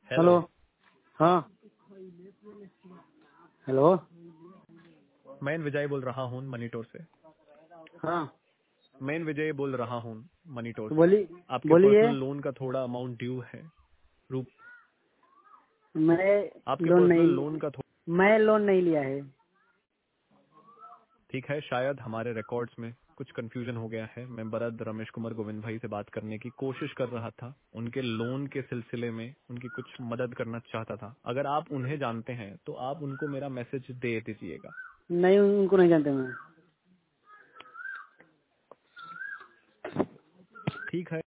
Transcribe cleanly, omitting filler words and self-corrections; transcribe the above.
Hello. हाँ hello. मैं विजय बोल रहा हूँ मनीटोर से। हाँ मैं विजय बोल रहा हूँ मनीटोर तो से। आपके बोलिए। पर्सनल लोन का थोड़ा अमाउंट ड्यू है। रूप मैं आपके लोन पर्सनल नहीं लोन का मैं लोन नहीं लिया है। ठीक है, शायद हमारे रिकॉर्ड्स में कुछ कंफ्यूजन हो गया है। मैं बरद रमेश कुमार गोविंद भाई से बात करने की कोशिश कर रहा था। उनके लोन के सिलसिले में उनकी कुछ मदद करना चाहता था। अगर आप उन्हें जानते हैं तो आप उनको मेरा मैसेज दे दीजिएगा। नहीं, उनको नहीं जानते मैं। ठीक है।